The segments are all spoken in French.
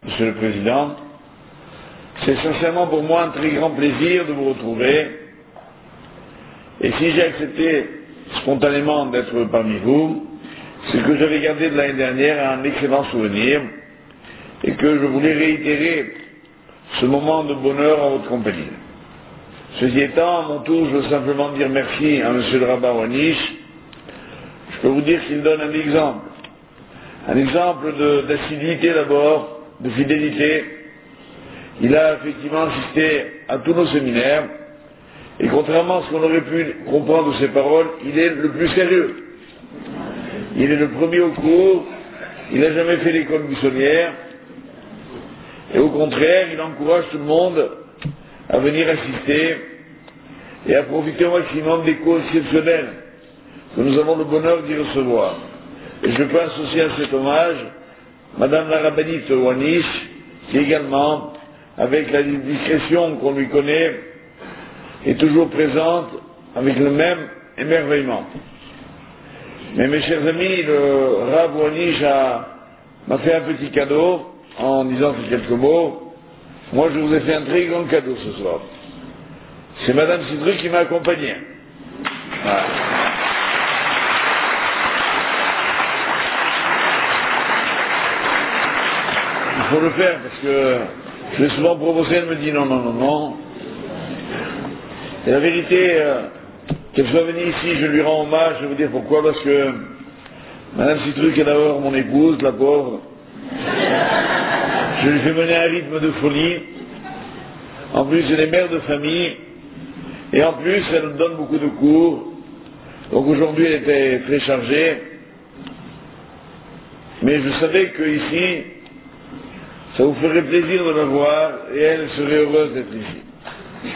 Monsieur le Président. C'est sincèrement pour moi un très grand plaisir de vous retrouver. Et si j'ai accepté spontanément d'être parmi vous, c'est que j'avais gardé de l'année dernière un excellent souvenir et que je voulais réitérer ce moment de bonheur en votre compagnie. Ceci étant, à mon tour, je veux simplement dire merci à Monsieur le rabbin Wanish. Je peux vous dire qu'il donne un exemple. Un exemple d'assiduité d'abord, de fidélité. Il a effectivement assisté à tous nos séminaires, et contrairement à ce qu'on aurait pu comprendre de ses paroles, il est le plus sérieux. Il est le premier au cours, il n'a jamais fait l'école buissonnière, et au contraire, il encourage tout le monde à venir assister et à profiter au maximum des cours exceptionnels que nous avons le bonheur d'y recevoir. Et je peux associer à cet hommage Madame la rabbinite Wanish, qui également, avec la discrétion qu'on lui connaît, est toujours présente avec le même émerveillement. Mais mes chers amis, le Rav Wanish m'a fait un petit cadeau en disant ces quelques mots. Moi, je vous ai fait un très grand cadeau ce soir. C'est Madame Sidru qui m'a accompagné. Voilà. Il faut le faire parce que je l'ai souvent proposé, elle me dit non, non, non, non. Et la vérité, qu'elle soit venue ici, je lui rends hommage, je vais vous dire pourquoi, parce que Madame Citruc est d'abord mon épouse, la pauvre. Je lui fais mener un rythme de folie. En plus, elle est mère de famille. Et en plus, elle me donne beaucoup de cours. Donc aujourd'hui, elle était très chargée. Mais je savais qu'ici, ça vous ferait plaisir de la voir et elle serait heureuse d'être ici.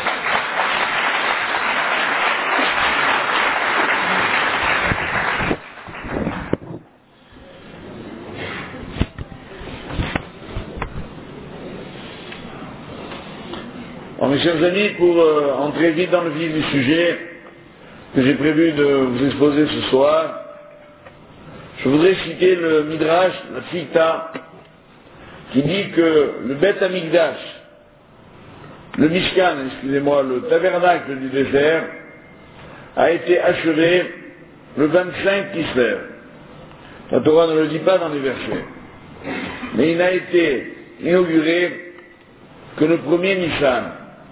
Alors, mes chers amis, pour entrer vite dans le vif du sujet que j'ai prévu de vous exposer ce soir, je voudrais citer le Midrash, la Ficta, qui dit que le Beth Amikdash, le Mishkan, excusez-moi, le tabernacle du désert, a été achevé le 25 Kislev. La Torah ne le dit pas dans les versets. Mais il n'a été inauguré que le premier Nissan.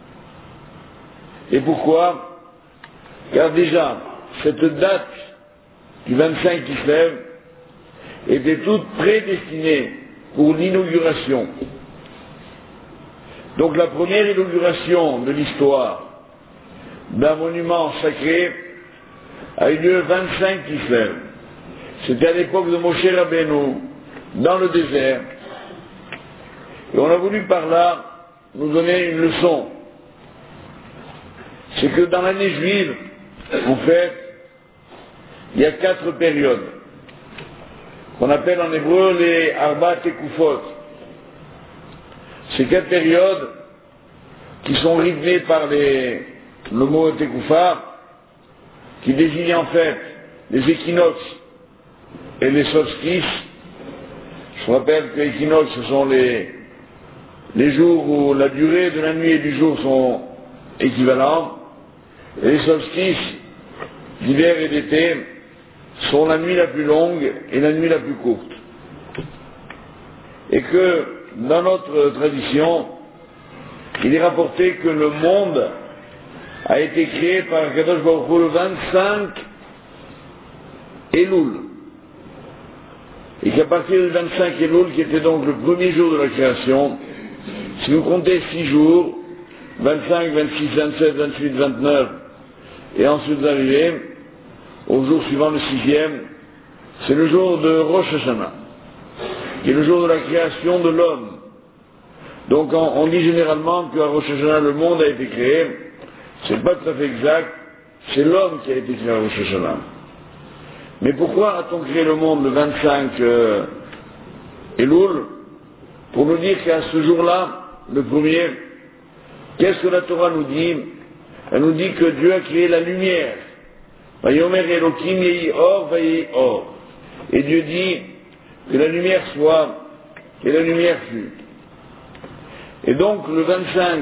Et pourquoi? Car déjà, cette date du 25 Kislev était toute prédestinée pour l'inauguration. Donc la première inauguration de l'histoire d'un monument sacré a eu lieu 25 Kislev. C'était à l'époque de Moshe Rabbeinu, dans le désert. Et on a voulu par là nous donner une leçon. C'est que dans l'année juive, en fait, il y a 4 périodes qu'on appelle en hébreu les Arba Tekufot. Ces 4 périodes qui sont rythmées par le mot Tekufa, qui désigne en fait les équinoxes et les solstices. Je vous rappelle que les équinoxes, ce sont les jours où la durée de la nuit et du jour sont équivalentes, et les solstices d'hiver et d'été sont la nuit la plus longue et la nuit la plus courte. Et que, dans notre tradition, il est rapporté que le monde a été créé par Kadosh Baruch Hu le 25 Elul. Et qu'à partir du 25 Elul, qui était donc le premier jour de la création, si vous comptez 6 jours, 25, 26, 27, 28, 29, et ensuite vous arrivez au jour suivant, le 6e, c'est le jour de Rosh Hashanah, qui est le jour de la création de l'homme. Donc on dit généralement qu'à Rosh Hashanah le monde a été créé. C'est pas tout à fait exact, c'est l'homme qui a été créé à Rosh Hashanah. Mais pourquoi a-t-on créé le monde le 25 Elul? Pour nous dire qu'à ce jour-là, le premier, qu'est-ce que la Torah nous dit? Elle nous dit que Dieu a créé la lumière. Vayomer Elokim yehi or vayehi or. Et Dieu dit que la lumière soit, et la lumière fut. Et donc le 25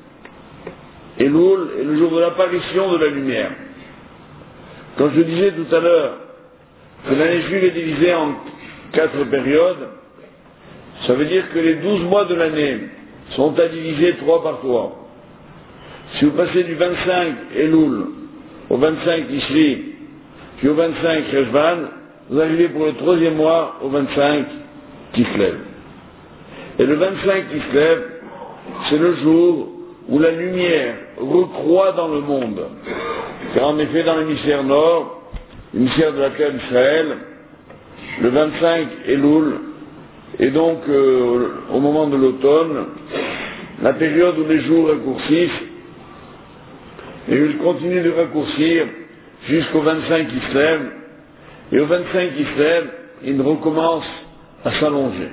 Elul est le jour de l'apparition de la lumière. Quand je disais tout à l'heure que l'année juive est divisée en 4 périodes, ça veut dire que les 12 mois de l'année sont à diviser 3 par 3. Si vous passez du 25 Elul au 25 Tishri, puis au 25 Cheshvan, vous arrivez pour le 3e mois au 25 Kislev. Et le 25 Kislev, c'est le jour où la lumière recroît dans le monde. Car en effet, dans l'hémisphère nord, l'hémisphère de la terre d'Israël, le 25 Elul est donc au moment de l'automne, la période où les jours raccourcissent, et ils continuent de raccourcir jusqu'au 25 Kislev, et au 25 Kislev, ils recommencent à s'allonger.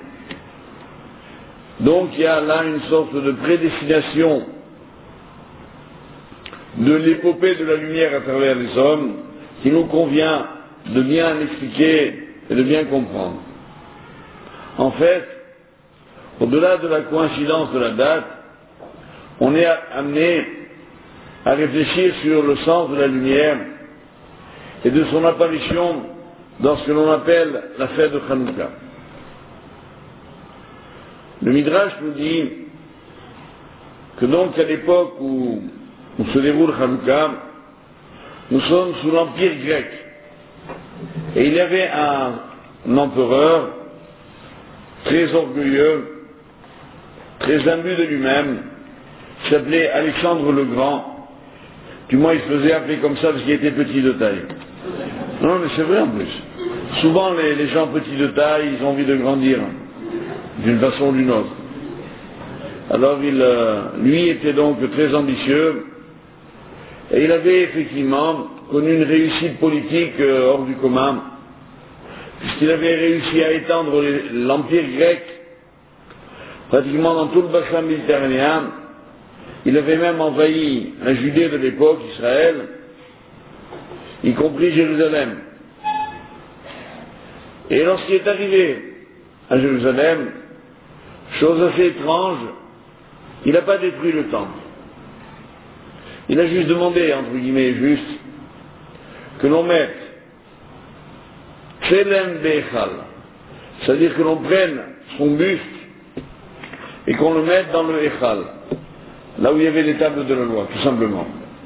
Donc il y a là une sorte de prédestination de l'épopée de la lumière à travers les hommes qui nous convient de bien expliquer et de bien comprendre. En fait, au-delà de la coïncidence de la date, on est amené à réfléchir sur le sens de la lumière et de son apparition dans ce que l'on appelle la fête de Hanouka. Le Midrash nous dit que donc à l'époque où se déroule Hanouka, nous sommes sous l'Empire grec. Et il y avait un empereur très orgueilleux, très imbu de lui-même, qui s'appelait Alexandre le Grand. Du moins il se faisait appeler comme ça parce qu'il était petit de taille. Non mais c'est vrai en plus. Souvent les gens petits de taille, ils ont envie de grandir d'une façon ou d'une autre. Alors lui était donc très ambitieux et il avait effectivement connu une réussite politique hors du commun, puisqu'il avait réussi à étendre l'empire grec pratiquement dans tout le bassin méditerranéen. Il avait même envahi la Judée de l'époque, Israël, y compris Jérusalem. Et lorsqu'il est arrivé à Jérusalem, chose assez étrange, il n'a pas détruit le temple. Il a juste demandé, entre guillemets, juste, que l'on mette Tselem Bechal, c'est-à-dire que l'on prenne son buste et qu'on le mette dans le Echal, là où il y avait les tables de la loi, tout simplement.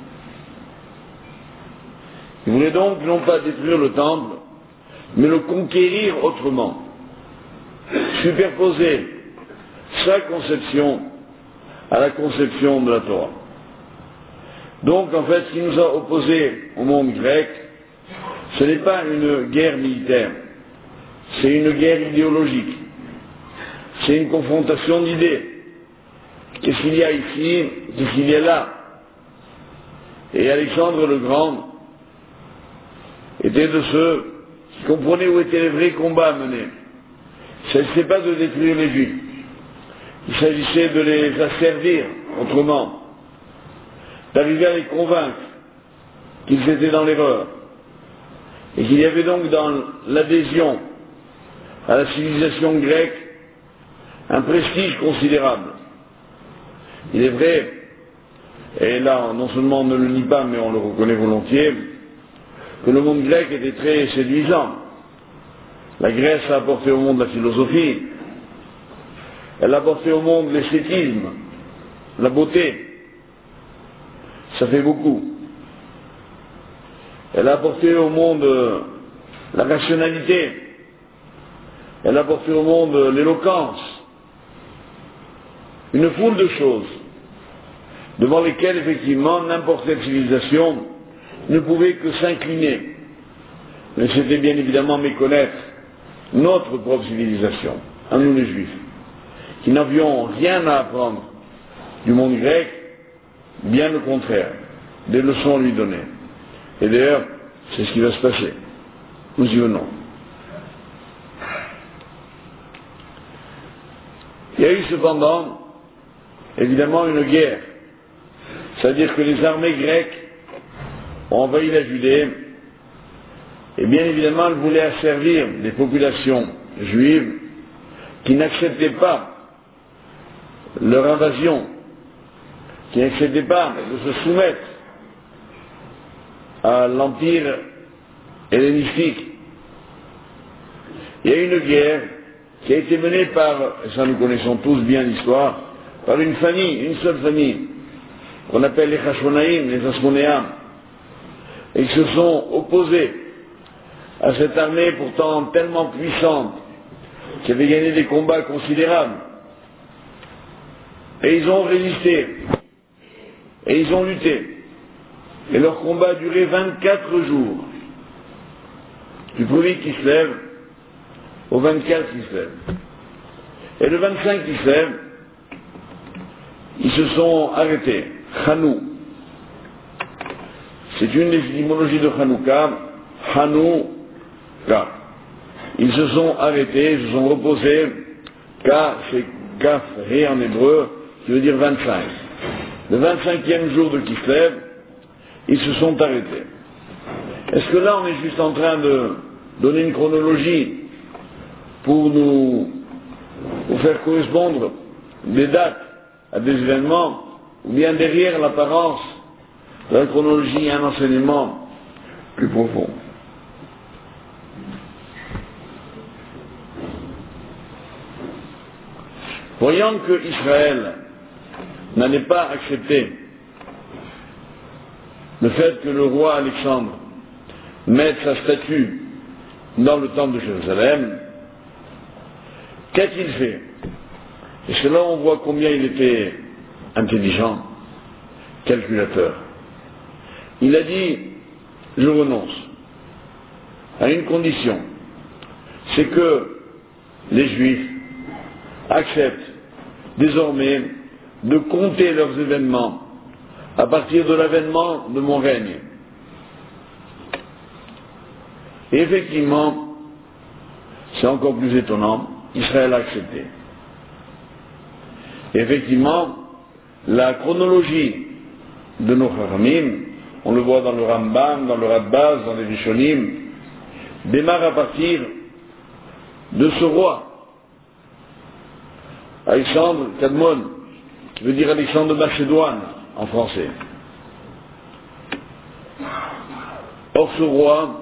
Il voulait donc non pas détruire le temple, mais le conquérir autrement, superposer sa conception à la conception de la Torah. Donc en fait, ce qui nous a opposés au monde grec, ce n'est pas une guerre militaire, c'est une guerre idéologique, c'est une confrontation d'idées. Qu'est-ce qu'il y a ici, qu'est-ce qu'il y a là? Et Alexandre le Grand était de ceux qui comprenaient où étaient les vrais combats à mener. Il ne s'agissait pas de détruire les Juifs, il s'agissait de les asservir autrement, d'arriver à les convaincre qu'ils étaient dans l'erreur, et qu'il y avait donc dans l'adhésion à la civilisation grecque un prestige considérable. Il est vrai, et là non seulement on ne le nie pas, mais on le reconnaît volontiers, que le monde grec était très séduisant. La Grèce a apporté au monde la philosophie, elle a apporté au monde l'esthétisme, la beauté, ça fait beaucoup. Elle a apporté au monde la rationalité, elle a apporté au monde l'éloquence, une foule de choses devant lesquelles effectivement n'importe quelle civilisation ne pouvait que s'incliner. Mais c'était bien évidemment méconnaître notre propre civilisation, à nous les Juifs, qui n'avions rien à apprendre du monde grec, bien au contraire, des leçons à lui donner. Et d'ailleurs, c'est ce qui va se passer. Nous y venons. Il y a eu cependant, évidemment, une guerre. C'est-à-dire que les armées grecques ont envahi la Judée, et bien évidemment, elles voulaient asservir les populations juives qui n'acceptaient pas leur invasion, qui n'acceptaient pas de se soumettre à l'empire hellénistique. Il y a une guerre qui a été menée par, et ça nous connaissons tous bien l'histoire, par une famille, une seule famille, qu'on appelle les Hashmonaïm, les Asmonéens, et qui se sont opposés à cette armée pourtant tellement puissante, qui avait gagné des combats considérables. Et ils ont résisté, et ils ont lutté. Et leur combat a duré 24 jours, du premier qui se lève au 24 qui se lève. Et le 25 qui se lève, ils se sont arrêtés. Hanou. C'est une des étymologies de Hanouka. Hanouka. Ils se sont arrêtés, ils se sont reposés. Ka, c'est Kaf, Ré en hébreu, qui veut dire 25. Le 25e jour de Kislev, ils se sont arrêtés. Est-ce que là on est juste en train de donner une chronologie pour faire correspondre des dates à des événements, ou bien derrière l'apparence de la chronologie il y a un enseignement plus profond? Voyant que Israël n'allait pas accepter le fait que le roi Alexandre mette sa statue dans le temple de Jérusalem, qu'a-t-il fait? Et c'est là où on voit combien il était intelligent, calculateur. Il a dit, je renonce à une condition, c'est que les Juifs acceptent désormais de compter leurs événements à partir de l'avènement de mon règne. Et effectivement, c'est encore plus étonnant, Israël a accepté. Et effectivement, la chronologie de nos Chachamim, on le voit dans le Rambam, dans le Radbaz, dans les Rishonim, démarre à partir de ce roi, Alexandre Kadmon, qui veut dire Alexandre de Macédoine en français. Or ce roi,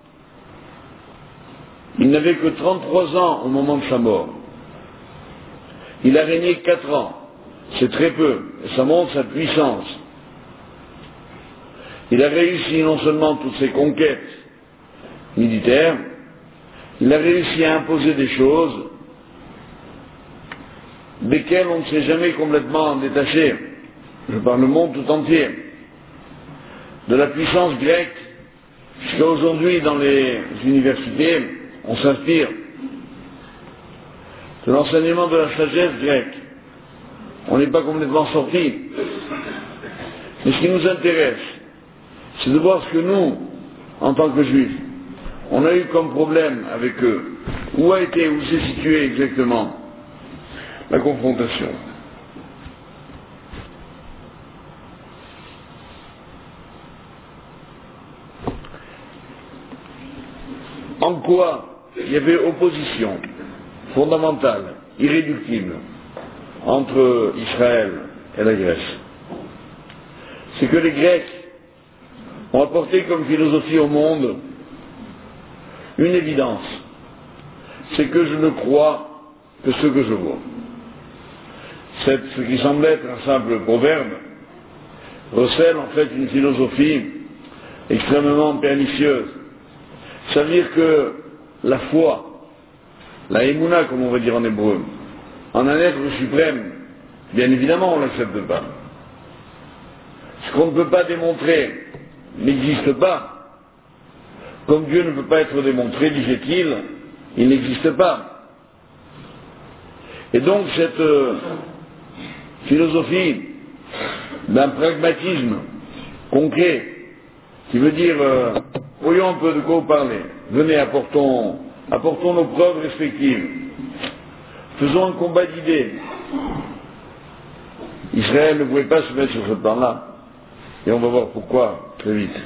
il n'avait que 33 ans au moment de sa mort. Il a régné 4 ans, c'est très peu, et ça montre sa puissance. Il a réussi non seulement toutes ses conquêtes militaires, il a réussi à imposer des choses desquelles on ne s'est jamais complètement détaché. Je parle le monde tout entier. De la puissance grecque, jusqu'à aujourd'hui dans les universités, on s'inspire de l'enseignement de la sagesse grecque. On n'est pas complètement sorti. Mais ce qui nous intéresse, c'est de voir ce que nous, en tant que juifs, on a eu comme problème avec eux. Où s'est située exactement la confrontation? En quoi il y avait opposition fondamentale, irréductible, entre Israël et la Grèce? C'est que les Grecs ont apporté comme philosophie au monde une évidence, c'est que je ne crois que ce que je vois. Ce qui semble être un simple proverbe recèle en fait une philosophie extrêmement pernicieuse. Ça veut dire que la foi, la émouna comme on va dire en hébreu, en un être suprême, bien évidemment on ne l'accepte pas. Ce qu'on ne peut pas démontrer n'existe pas. Comme Dieu ne peut pas être démontré, disait-il, il n'existe pas. Et donc cette philosophie d'un pragmatisme concret, qui veut dire, voyons un peu de quoi vous parlez, venez, apportons nos preuves respectives, faisons un combat d'idées. Israël ne pouvait pas se mettre sur ce plan-là, et on va voir pourquoi très vite.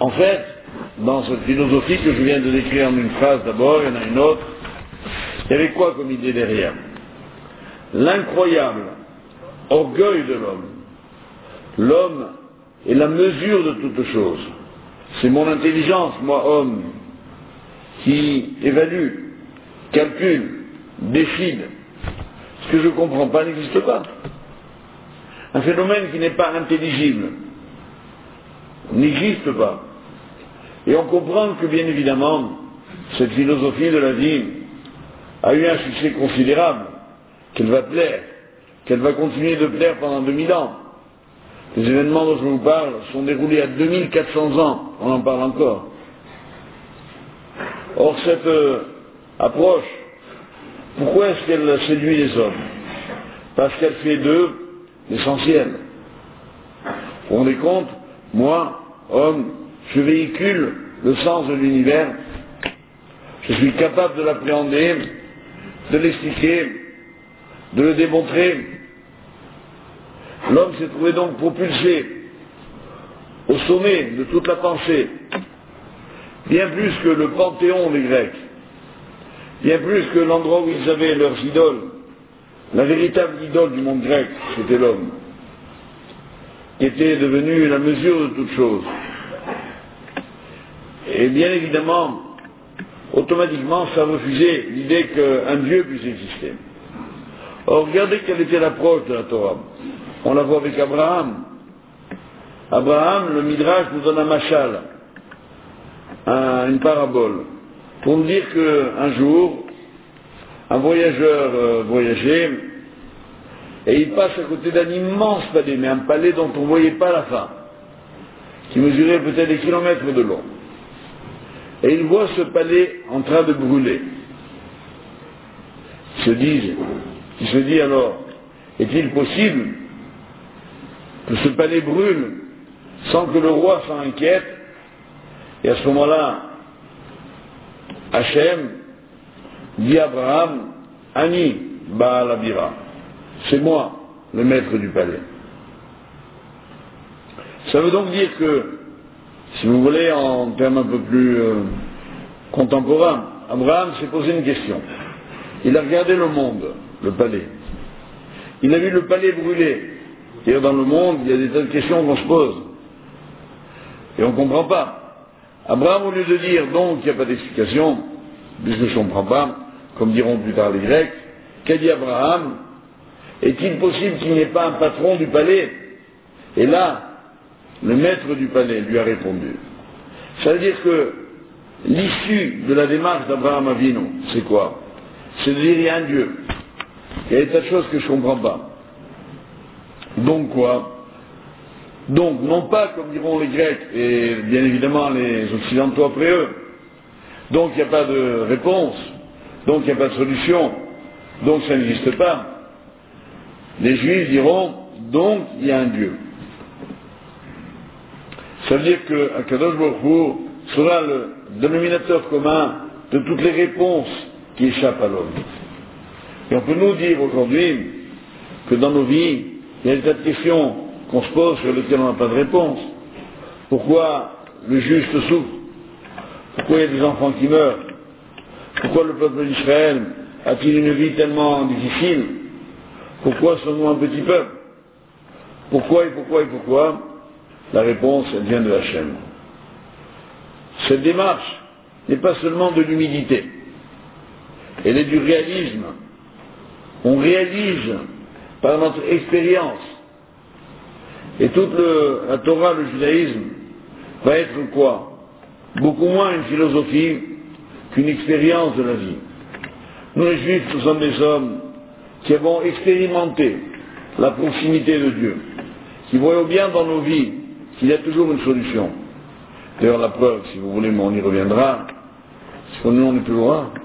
En fait, dans cette philosophie que je viens de décrire en une phrase d'abord, il y en a une autre, il y avait quoi comme idée derrière? L'incroyable orgueil de l'homme. L'homme est la mesure de toute chose. C'est mon intelligence, moi homme, qui évalue, calcule, décide. Ce que je ne comprends pas n'existe pas. Un phénomène qui n'est pas intelligible n'existe pas. Et on comprend que, bien évidemment, cette philosophie de la vie a eu un succès considérable, qu'elle va plaire, qu'elle va continuer de plaire pendant 2000 ans. Les événements dont je vous parle sont déroulés à 2400 ans, on en parle encore. Or, cette approche, pourquoi est-ce qu'elle séduit les hommes? Parce qu'elle fait d'eux l'essentiel. Vous vous rendez compte? Moi, homme, je véhicule le sens de l'univers, je suis capable de l'appréhender, de l'expliquer, de le démontrer. L'homme s'est trouvé donc propulsé au sommet de toute la pensée, bien plus que le panthéon des Grecs, bien plus que l'endroit où ils avaient leurs idoles. La véritable idole du monde grec, c'était l'homme, qui était devenu la mesure de toute chose. Et bien évidemment, automatiquement, ça refusait l'idée qu'un Dieu puisse exister. Or, regardez quelle était l'approche de la Torah. On la voit avec Abraham. Abraham, le Midrash nous donne un machal, une parabole, pour nous dire qu'un jour, un voyageur voyageait, et il passe à côté d'un immense palais, mais un palais dont on ne voyait pas la fin, qui mesurait peut-être des kilomètres de long. Et il voit ce palais en train de brûler. Il se dit alors, est-il possible que ce palais brûle sans que le roi s'en inquiète? Et à ce moment-là, Hachem dit à Abraham, Ani Baal Abira, c'est moi le maître du palais. Ça veut donc dire que, si vous voulez, en termes un peu plus contemporains, Abraham s'est posé une question. Il a regardé le monde, le palais. Il a vu le palais brûler. C'est-à-dire, dans le monde, il y a des tas de questions qu'on se pose. Et on ne comprend pas. Abraham, au lieu de dire, donc, il n'y a pas d'explication, puisque je ne comprends pas, comme diront plus tard les Grecs, qu'a dit Abraham? Est-il possible qu'il n'y ait pas un patron du palais? Et là, le maître du palais lui a répondu. Ça veut dire que l'issue de la démarche d'Abraham Avinu, c'est quoi? C'est de dire, il y a un Dieu. Il y a des tas de choses que je ne comprends pas. Donc quoi? Donc, non pas, comme diront les Grecs, et bien évidemment les Occidentaux après eux, donc il n'y a pas de réponse, donc il n'y a pas de solution, donc ça n'existe pas. Les Juifs diront, donc il y a un Dieu. Ça veut dire que Akadosh Baruch Hu sera le dénominateur commun de toutes les réponses qui échappent à l'homme. Et on peut nous dire aujourd'hui que dans nos vies, il y a des tas de questions qu'on se pose sur lesquelles on n'a pas de réponse. Pourquoi le juste souffre? Pourquoi il y a des enfants qui meurent? Pourquoi le peuple d'Israël a-t-il une vie tellement difficile? Pourquoi sommes-nous un petit peuple? Pourquoi et pourquoi et pourquoi? La réponse, elle vient de Hachem. Cette démarche n'est pas seulement de l'humilité, elle est du réalisme. On réalise par notre expérience. Et toute la Torah, le judaïsme, va être quoi? Beaucoup moins une philosophie qu'une expérience de la vie. Nous les Juifs, nous sommes des hommes qui avons expérimenté la proximité de Dieu, qui voyons bien dans nos vies qu'il y a toujours une solution. D'ailleurs, la preuve, si vous voulez, mais on y reviendra, c'est que nous, on est toujours là.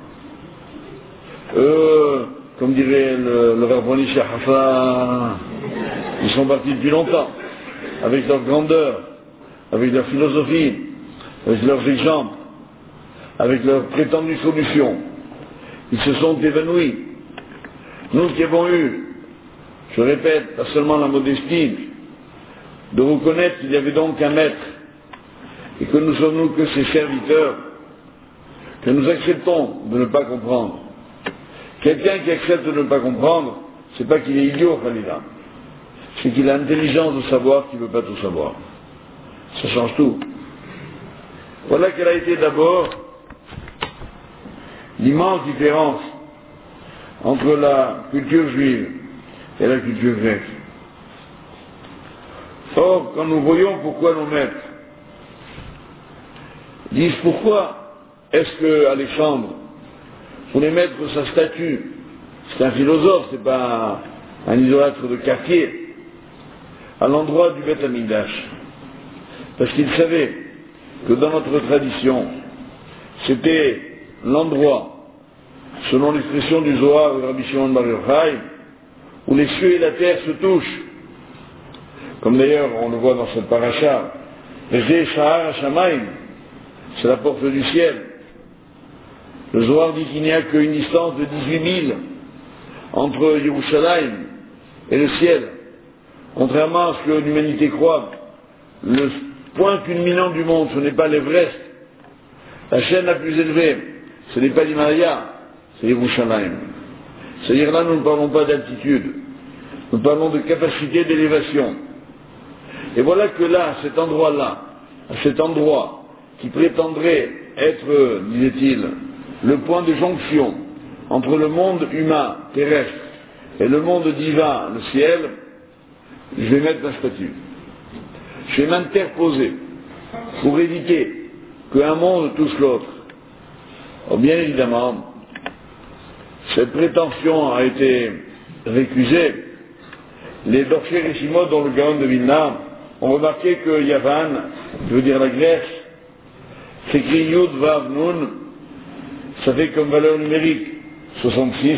Comme dirait le Rabboni Shah Hafa, ils sont partis depuis longtemps, avec leur grandeur, avec leur philosophie, avec leurs exemples, avec leurs prétendues solutions. Ils se sont évanouis. Nous qui avons eu, je répète, pas seulement la modestie, de reconnaître qu'il y avait donc un maître, et que nous sommes nous que ses serviteurs, que nous acceptons de ne pas comprendre. Quelqu'un qui accepte de ne pas comprendre, c'est pas qu'il est idiot, Khalila, c'est qu'il a l'intelligence de savoir qu'il ne veut pas tout savoir. Ça change tout. Voilà quelle a été d'abord l'immense différence entre la culture juive et la culture grecque. Or, quand nous voyons pourquoi nos maîtres disent pourquoi est-ce que Alexandre voulait mettre sa statue, c'est un philosophe, c'est pas un idolâtre de quartier, à l'endroit du Beth Amikdash, parce qu'il savait que dans notre tradition, c'était l'endroit, selon l'expression du Zohar de Rabbi Shimon Bar Yochai, où les cieux et la terre se touchent, comme d'ailleurs on le voit dans cette paracha, Zeh Shahar HaShamayim, c'est la porte du ciel. Le Zohar dit qu'il n'y a qu'une distance de 18 000 entre Yerushalayim et le ciel. Contrairement à ce que l'humanité croit, le point culminant du monde, ce n'est pas l'Everest. La chaîne la plus élevée, ce n'est pas l'Himalaya, c'est Yerushalayim. C'est-à-dire là, nous ne parlons pas d'altitude, nous parlons de capacité d'élévation. Et voilà que là, à cet endroit-là, à cet endroit qui prétendrait être, disait-il, le point de jonction entre le monde humain, terrestre, et le monde divin, le ciel, je vais mettre ma statue. Je vais m'interposer pour éviter qu'un monde touche l'autre. Or, bien évidemment, cette prétention a été récusée. Les Dorcher et Shimon, dont le Gaon de Vilna, ont remarqué que Yavan, qui veut dire la Grèce, s'écrit Yud Vav Nun, ça fait comme valeur numérique 66,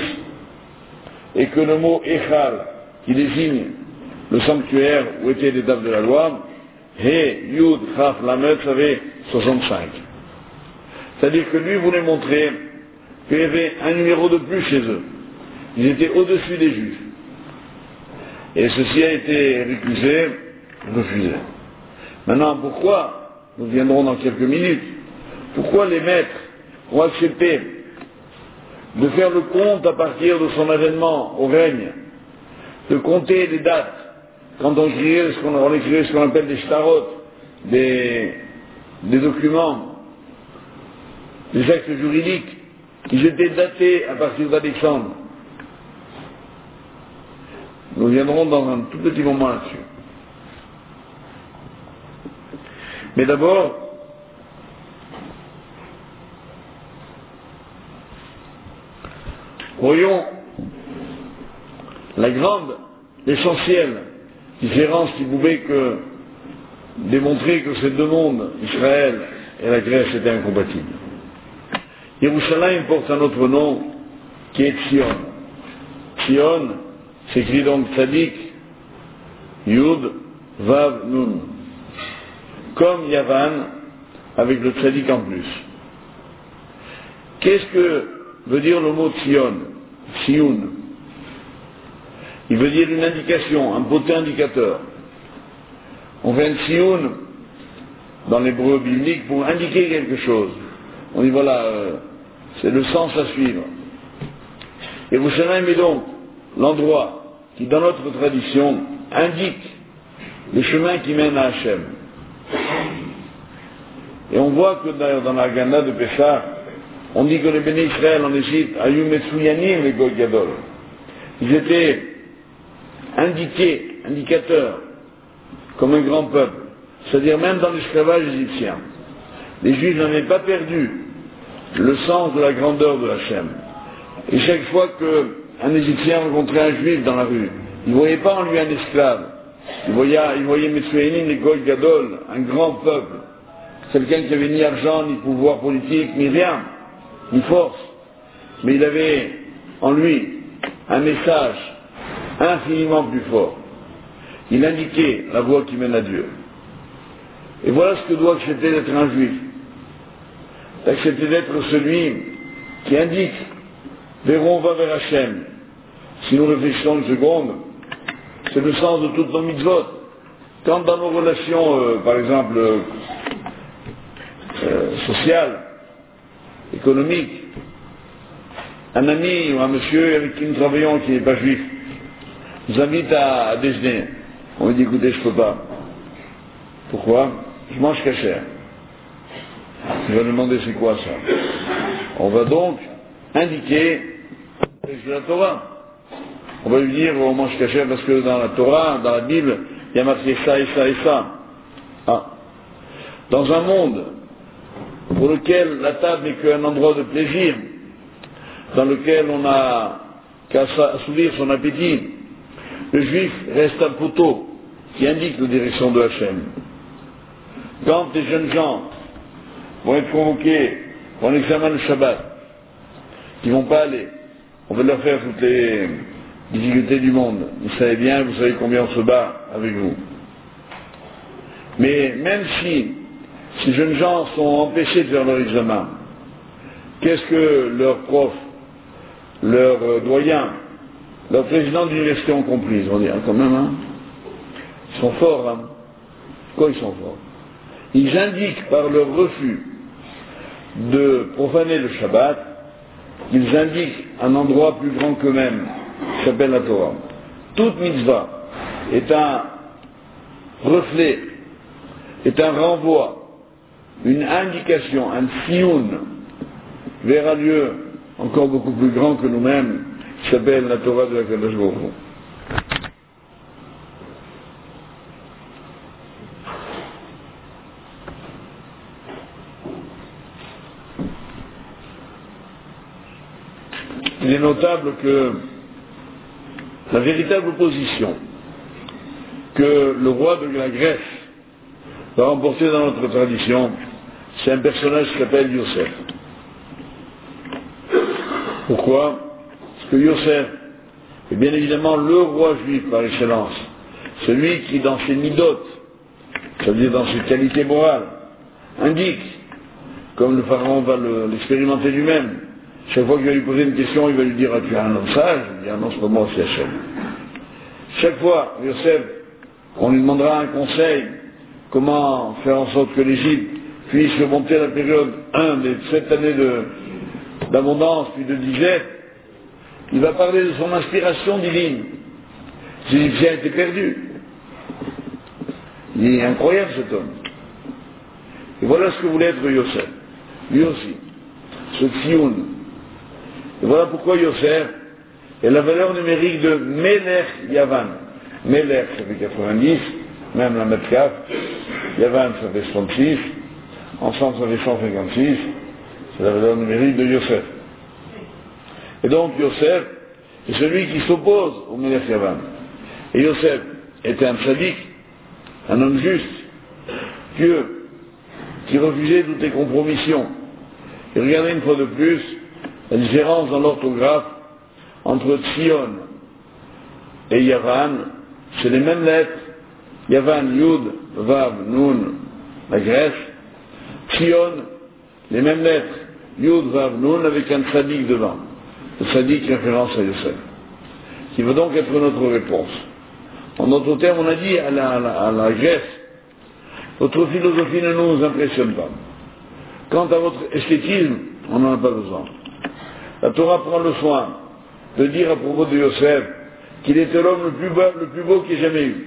et que le mot Echal, qui désigne le sanctuaire où étaient les tables de la loi, He, Yud, Chaf, Lamed, ça fait 65. C'est-à-dire que lui voulait montrer qu'il y avait un numéro de plus chez eux. Ils étaient au-dessus des Juifs. Et ceci a été récusé, refusé. Maintenant, pourquoi, nous viendrons dans quelques minutes, pourquoi les maîtres ont accepté de faire le compte à partir de son avènement au règne, de compter les dates, quand on écrivait ce qu'on appelle des shtarot, des documents, des actes juridiques, ils étaient datés à partir d'Alexandre. Nous viendrons dans un tout petit moment là-dessus. Mais d'abord, voyons la grande, l'essentielle différence qui pouvait que démontrer que ces deux mondes, Israël et la Grèce, étaient incompatibles. Yerushalayim porte un autre nom qui est Tzion. Tzion s'écrit donc Tzadik, Yud, Vav, Nun. Comme Yavan, avec le Tzadik en plus. Qu'est-ce que veut dire le mot Tzion? Tzion. Il veut dire une indication, un poté indicateur. On fait un Tzion dans l'hébreu biblique pour indiquer quelque chose. On dit voilà, c'est le sens à suivre. Et vous savez, donc, l'endroit qui, dans notre tradition, indique le chemin qui mène à Hachem. Et on voit que d'ailleurs dans la Haggadah de Pessah, on dit que les bénis Israël en Égypte, Ayum Metsuyanim les Gog Gadol, ils étaient indiqués, indicateurs, comme un grand peuple. C'est-à-dire même dans l'esclavage égyptien. Les Juifs n'avaient pas perdu le sens de la grandeur de Hachem. Et chaque fois qu'un Égyptien rencontrait un Juif dans la rue, il ne voyait pas en lui un esclave. Il voyait Metsuyanim les Gog Gadol, un grand peuple. Quelqu'un qui n'avait ni argent, ni pouvoir politique, ni rien, ni force. Mais il avait en lui un message infiniment plus fort. Il indiquait la voie qui mène à Dieu. Et voilà ce que doit accepter d'être un juif. D'accepter d'être celui qui indique vers où on va vers Hachem. Si nous réfléchissons une seconde, c'est le sens de toutes nos mitzvot. Quand dans nos relations, par exemple, sociale, économique. Un ami ou un monsieur avec qui nous travaillons qui n'est pas juif nous invite à déjeuner. On lui dit écoutez, je ne peux pas. Pourquoi? Je mange cachère. Je vais demander c'est quoi ça? On va donc indiquer le texte de la Torah. On va lui dire on mange cachère parce que dans la Torah, dans la Bible, il y a marqué ça et ça et ça. Ah. Dans un monde pour lequel la table n'est qu'un endroit de plaisir, dans lequel on n'a qu'à assouvir son appétit, le juif reste un poteau qui indique la direction de Hachem. Quand les jeunes gens vont être convoqués pour un examen de Shabbat, ils ne vont pas aller, on va leur faire toutes les difficultés du monde. Vous savez bien, vous savez combien on se bat avec vous. Mais même si ces jeunes gens sont empêchés de faire leur examen, qu'est-ce que leurs profs, leurs doyens, leurs présidents d'université ont compris? Ils vont dire, quand même, hein, ils sont forts, hein. Pourquoi ils sont forts? Ils indiquent par leur refus de profaner le Shabbat, ils indiquent un endroit plus grand qu'eux-mêmes, qui s'appelle la Torah. Toute mitzvah est un reflet, est un renvoi, une indication, un sioun vers un lieu encore beaucoup plus grand que nous-mêmes, qui s'appelle la Torah de la Kadosh Baruch Hu. Il est notable que la véritable opposition que le roi de la Grèce va remporter dans notre tradition, c'est un personnage qui s'appelle Yosef. Pourquoi? Parce que Yosef est bien évidemment le roi juif par excellence, celui qui dans ses midot, c'est-à-dire dans ses qualités morales, indique, comme le pharaon va l'expérimenter lui-même, chaque fois qu'il va lui poser une question, il va lui dire ah, tu es un homme sage, il dit ah non, c'est pas moi, c'est Hachem. Chaque fois, Yosef, on lui demandera un conseil, comment faire en sorte que l'Égypte puisse remonter à la période 1 des 7 années d'abondance puis de disette, il va parler de son inspiration divine. Les Égyptiens étaient perdus. Il est incroyable cet homme. Et voilà ce que voulait être Yosef. Lui aussi. Ce Tsioun. Et voilà pourquoi Yosef est la valeur numérique de Melech Yavan. Melech, ça fait 90, même la Metcalf. Yavan, ça fait 66. Ensemble, ça fait 156. C'est la valeur numérique de Yosef. Et donc, Yosef est celui qui s'oppose au Melech Yavan. Et Yosef était un tzaddik, un homme juste, pieux, qui refusait toutes les compromissions. Et regardez une fois de plus la différence dans l'orthographe entre Tzion et Yavan, c'est les mêmes lettres. Yavan, Yud, Vav, Nun, la Grèce. Tzion, les mêmes lettres. Yud, Vav, Nun, avec un tzaddik devant. Le tzaddik référence à Yosef. Qui va donc être notre réponse. En d'autres termes, on a dit à la Grèce, votre philosophie ne nous impressionne pas. Quant à votre esthétisme, on n'en a pas besoin. La Torah prend le soin de dire à propos de Yosef qu'il était l'homme le plus beau qu'il ait jamais eu.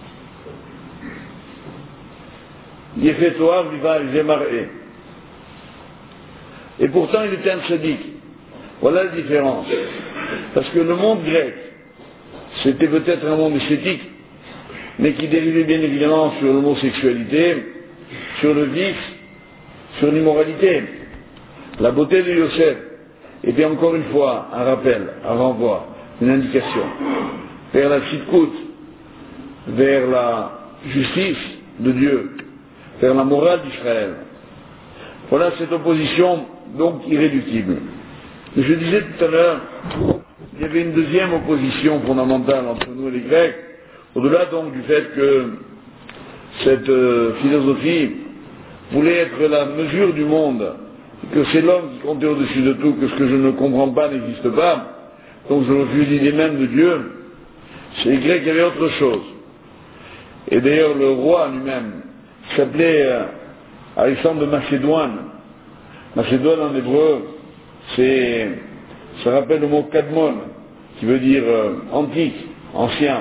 Yefetoar viva Zemaré. Et pourtant il était un tzaddik. Voilà la différence. Parce que le monde grec, c'était peut-être un monde esthétique, mais qui dérivait bien évidemment sur l'homosexualité, sur le vice, sur l'immoralité. La beauté de Yosef était encore une fois un rappel, un renvoi, une indication vers la tzidkout, vers la justice de Dieu, vers la morale d'Israël. Voilà cette opposition donc irréductible. Je disais tout à l'heure, il y avait une deuxième opposition fondamentale entre nous et les Grecs, au-delà donc du fait que cette philosophie voulait être la mesure du monde, que c'est l'homme qui comptait au-dessus de tout, que ce que je ne comprends pas n'existe pas, donc je refuse l'idée même de Dieu. Chez les Grecs, il y avait autre chose. Et d'ailleurs, le roi lui-même s'appelait Alexandre de Macédoine. Macédoine en hébreu, ça rappelle le mot kadmon, qui veut dire antique, ancien.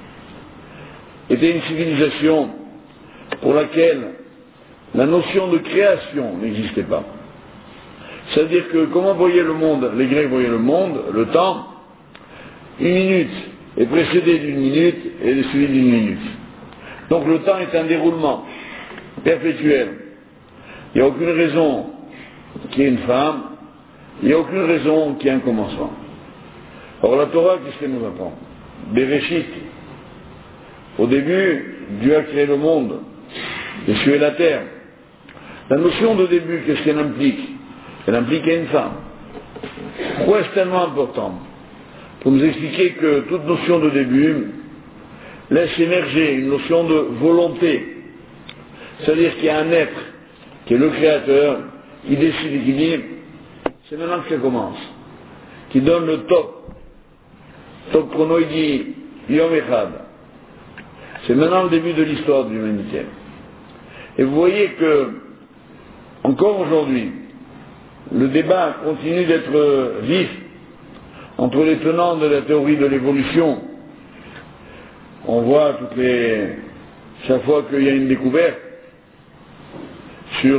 Était une civilisation pour laquelle la notion de création n'existait pas. C'est-à-dire que comment voyaient le monde, les Grecs voyaient le monde, le temps, une minute est précédée d'une minute et est suivie d'une minute. Donc le temps est un déroulement perpétuel. Il n'y a aucune raison qu'il y ait une femme, il n'y a aucune raison qu'il y ait un commencement. Or la Torah, qu'est-ce qu'elle nous apprend? Bereshit. Au début, Dieu a créé le monde, les cieux et la terre. La notion de début, qu'est-ce qu'elle implique? Elle implique qu'il y a une femme. Pourquoi est-ce tellement important? Pour nous expliquer que toute notion de début laisse émerger une notion de volonté. C'est-à-dire qu'il y a un être, qui est le créateur, qui décide et qui dit, c'est maintenant que ça commence. Qui donne le top. Top chrono, il dit, Yom Echad. C'est maintenant le début de l'histoire de l'humanité. Et vous voyez que, encore aujourd'hui, le débat continue d'être vif entre les tenants de la théorie de l'évolution. On voit chaque fois qu'il y a une découverte sur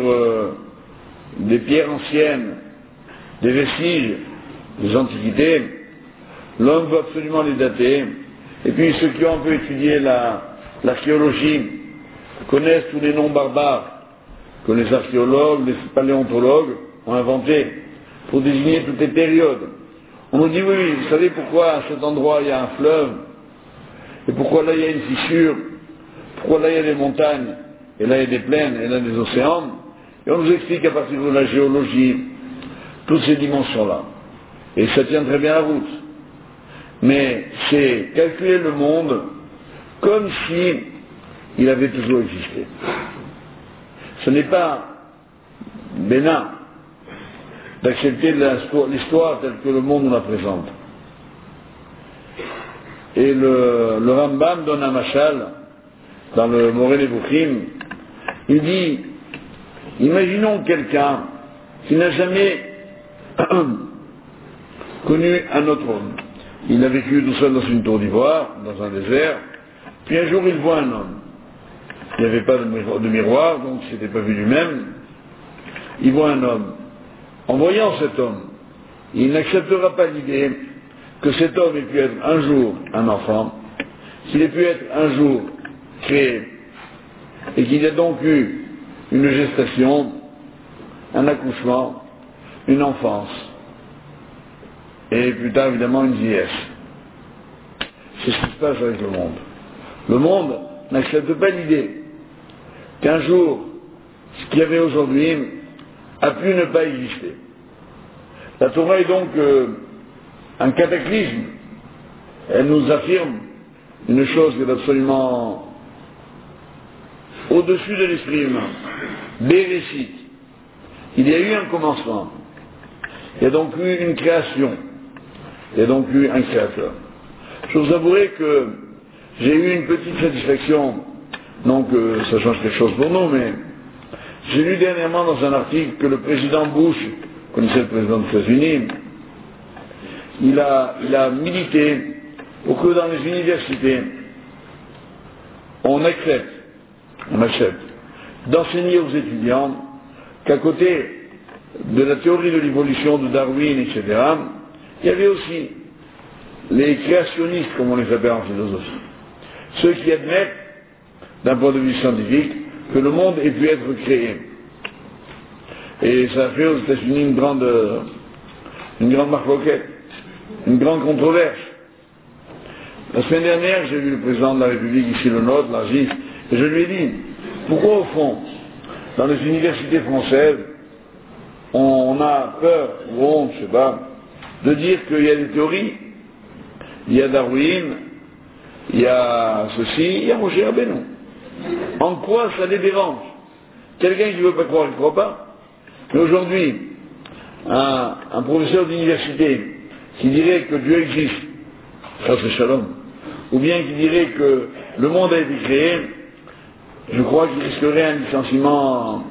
des pierres anciennes, des vestiges, des antiquités, l'homme veut absolument les dater, et puis ceux qui ont un peu étudié l'archéologie connaissent tous les noms barbares que les archéologues, les paléontologues ont inventés pour désigner toutes les périodes. On nous dit oui, vous savez pourquoi à cet endroit il y a un fleuve, et pourquoi là il y a une fissure, pourquoi là il y a des montagnes, et là il y a des plaines, et là des océans, et on nous explique à partir de la géologie toutes ces dimensions-là. Et ça tient très bien la route. Mais c'est calculer le monde comme si il avait toujours existé. Ce n'est pas bénin d'accepter l'histoire telle que le monde nous la présente. Et le Rambam donne un machal dans le Moreh Nevuchim. Il dit, imaginons quelqu'un qui n'a jamais connu un autre homme. Il a vécu tout seul dans une tour d'ivoire, dans un désert, puis un jour il voit un homme. Il n'y avait pas de miroir, donc il ne s'était pas vu lui-même. Il voit un homme. En voyant cet homme, il n'acceptera pas l'idée que cet homme ait pu être un jour un enfant, qu'il ait pu être un jour créé, et qu'il y a donc eu une gestation, un accouchement, une enfance, et plus tard évidemment une vieillesse. C'est ce qui se passe avec le monde. Le monde n'accepte pas l'idée qu'un jour, ce qu'il y avait aujourd'hui a pu ne pas exister. La Torah est donc un cataclysme. Elle nous affirme une chose qui est absolument au-dessus de l'esprit humain. Bereshit. Il y a eu un commencement. Il y a donc eu une création. Il y a donc eu un créateur. Je vous avouerai que j'ai eu une petite satisfaction, non que ça change quelque chose pour nous, mais j'ai lu dernièrement dans un article que le président Bush, vous connaissez le président des États-Unis, il a milité pour que dans les universités, on accepte d'enseigner aux étudiants qu'à côté de la théorie de l'évolution de Darwin, etc., il y avait aussi les créationnistes, comme on les appelle en philosophie, ceux qui admettent, d'un point de vue scientifique, que le monde ait pu être créé. Et ça a fait aux États-Unis une grande marloquette, une grande controverse. La semaine dernière, j'ai vu le président de la République, ici le nôtre, l'Argis, et je lui ai dit, pourquoi au fond, dans les universités françaises, on a peur, ou honte, je ne sais pas, de dire qu'il y a des théories, il y a Darwin, il y a ceci, il y a Moshe Rabbeinu. En quoi ça les dérange? Quelqu'un qui ne veut pas croire, il ne croit pas. Mais aujourd'hui, un professeur d'université qui dirait que Dieu existe, ça c'est Shalom, ou bien qui dirait que le monde a été créé, je crois qu'il risquerait un licenciement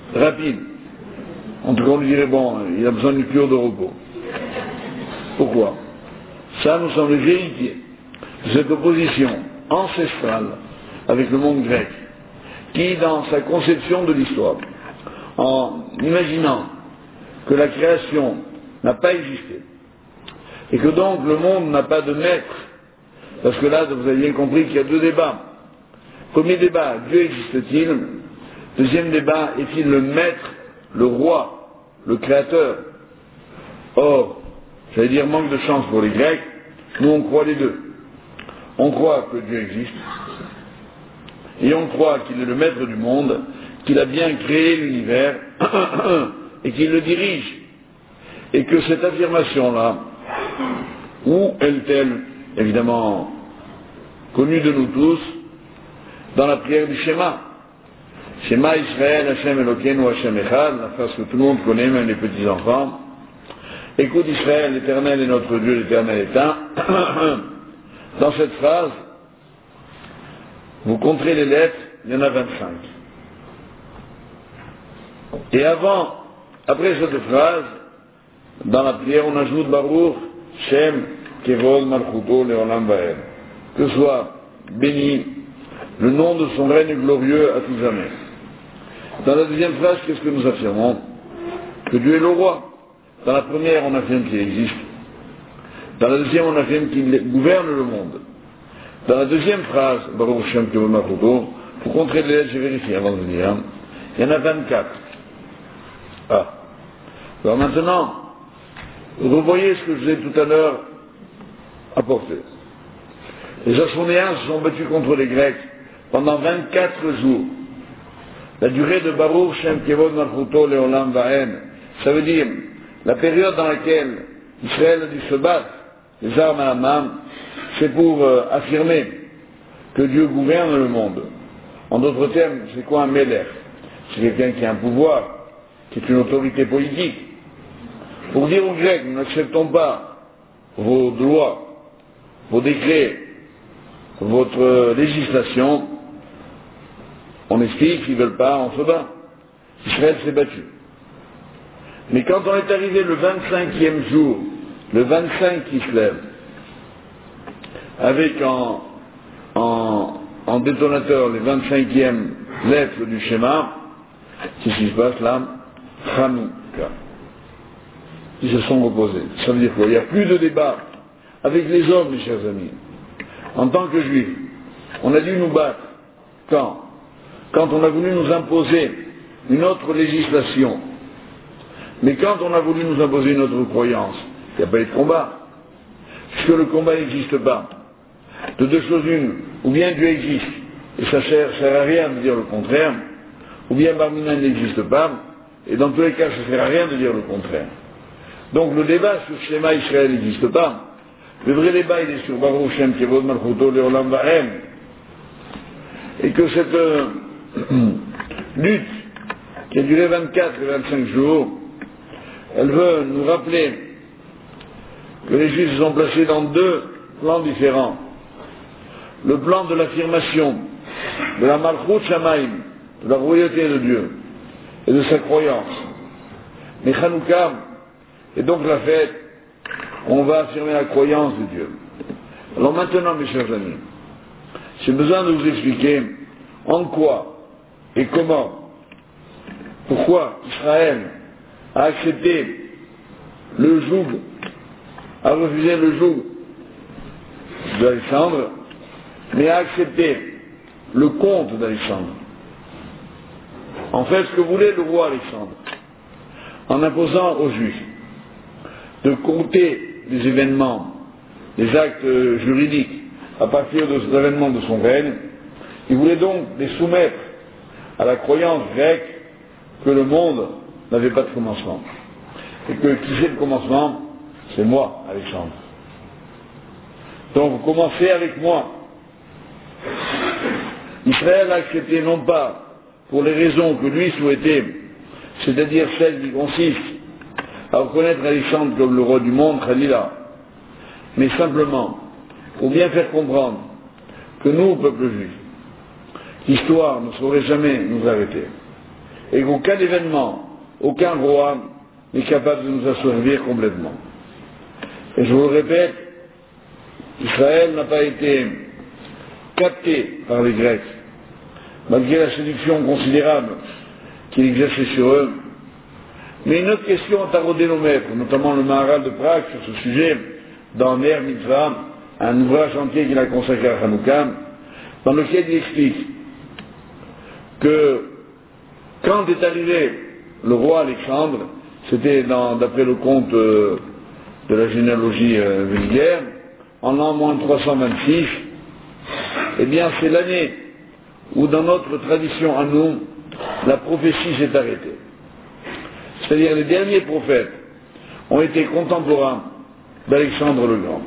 rapide. En tout cas, on lui dirait, bon, il a besoin d'une cure de repos. Pourquoi? Ça nous semble héritier de cette opposition ancestrale avec le monde grec, qui, dans sa conception de l'histoire, en imaginant que la création n'a pas existé, et que donc le monde n'a pas de maître, parce que là, vous avez bien compris qu'il y a deux débats. Premier débat, Dieu existe-t-il? Deuxième débat, est-il le maître, le roi, le créateur? Or, j'allais dire manque de chance pour les Grecs, nous on croit les deux. On croit que Dieu existe, et on croit qu'il est le maître du monde, qu'il a bien créé l'univers, et qu'il le dirige. Et que cette affirmation-là, où est-elle évidemment connue de nous tous, dans la prière du Shema. Shema Israël, Hashem Elokeinu, Hashem Echad, la phrase que tout le monde connaît, même les petits-enfants. Écoute Israël, l'Éternel est notre Dieu, l'Éternel est un. Dans cette phrase, vous compterez les lettres, il y en a 25. Et après cette phrase, dans la prière, on ajoute Baruch, Shem, Kevod, Malchuto, Leolam Vaed. Que soit béni le nom de son règne glorieux à tout jamais. Dans la deuxième phrase, qu'est-ce que nous affirmons? Que Dieu est le roi. Dans la première, on affirme qu'il existe. Dans la deuxième, on affirme qu'il gouverne le monde. Dans la deuxième phrase, Baruch Shem Kevod Malchuto, pour contrer les lettres, j'ai vérifié avant de venir, il y en a 24. Ah. Alors maintenant, revoyez ce que je vous ai tout à l'heure apporté. Les Asmonéens se sont battus contre les Grecs pendant 24 jours. La durée de Baruch Shem Kevod Malchuto Leolam Vaed, ça veut dire la période dans laquelle Israël a dû se battre, les armes à la main, c'est pour affirmer que Dieu gouverne le monde. En d'autres termes, c'est quoi un Melech? C'est quelqu'un qui a un pouvoir, qui est une autorité politique. Pour dire aux Grecs, nous n'acceptons pas vos lois, vos décrets, votre législation, on explique, s'ils ne veulent pas, on se bat. Israël s'est battu. Mais quand on est arrivé le 25e jour, le 25 qui se lève, avec en détonateur les 25e lettres du schéma, qu'est-ce qui se passe là? Hanouka. Ils se sont opposés. Ça veut dire quoi? Il n'y a plus de débat avec les hommes, mes chers amis. En tant que juifs, on a dû nous battre. Quand on a voulu nous imposer une autre législation. Mais quand on a voulu nous imposer une autre croyance, il n'y a pas eu de combat. Puisque le combat n'existe pas. De deux choses une, ou bien Dieu existe, et ça sert à rien de dire le contraire, ou bien Barmina n'existe pas, et dans tous les cas, ça ne sert à rien de dire le contraire. Donc le débat sur Shema Israël n'existe pas. Le vrai débat, il est sur Baruch Shem Kevod Malchuto Leolam Vaed. Et que cette lutte, qui a duré 24 et 25 jours, elle veut nous rappeler que les Juifs se sont placés dans deux plans différents. Le plan de l'affirmation de la Malchut Shamaim, de la royauté de Dieu, et de sa croyance. Mais Hanouka est donc la fête où on va affirmer la croyance de Dieu. Alors maintenant, mes chers amis, j'ai besoin de vous expliquer en quoi et comment, pourquoi Israël a accepté le joug, a refusé le joug d'Alexandre, mais a accepté le conte d'Alexandre. En fait, ce que voulait le roi Alexandre, en imposant aux Juifs de compter les événements, les actes juridiques, à partir de ces événements de son règne, il voulait donc les soumettre à la croyance grecque que le monde n'avait pas de commencement. Et que qui c'est le commencement? C'est moi, Alexandre. Donc vous commencez avec moi. Israël a accepté non pas pour les raisons que lui souhaitait, c'est-à-dire celles qui consistent à reconnaître Alexandre comme le roi du monde, Khalila, mais simplement pour bien faire comprendre que nous, peuple juif, l'histoire ne saurait jamais nous arrêter. et qu'aucun événement, aucun roi n'est capable de nous assouvir complètement. Et je vous le répète, Israël n'a pas été capté par les Grecs, malgré la séduction considérable qu'il exerçait sur eux. Mais une autre question a taraudé nos maîtres, notamment le Maharal de Prague sur ce sujet, dans Ner Mitzvah, un ouvrage entier qu'il a consacré à Hanouka, dans lequel il explique que quand est arrivé le roi Alexandre, c'était d'après le conte de la généalogie vulgaire, en l'an moins 326, eh bien c'est l'année où dans notre tradition à nous, la prophétie s'est arrêtée. C'est-à-dire les derniers prophètes ont été contemporains d'Alexandre le Grand.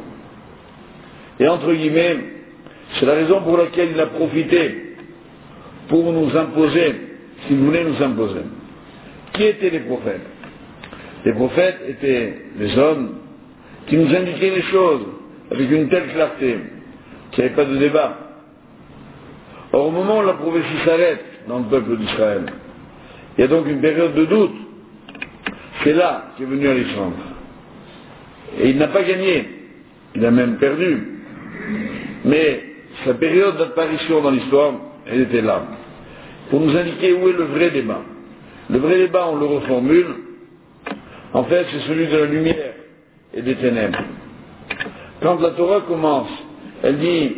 Et entre guillemets, c'est la raison pour laquelle il a profité pour nous imposer, s'il voulait nous imposer. Qui étaient les prophètes? Les prophètes étaient des hommes qui nous indiquaient les choses avec une telle clarté qu'il n'y avait pas de débat. Or, au moment où la prophétie s'arrête dans le peuple d'Israël, il y a donc une période de doute. C'est là qu'est venu Alexandre. Et il n'a pas gagné, il a même perdu. Mais sa période d'apparition dans l'histoire, elle était là. Pour nous indiquer où est le vrai débat. Le vrai débat, on le reformule, en fait, c'est celui de la lumière et des ténèbres. Quand la Torah commence, elle dit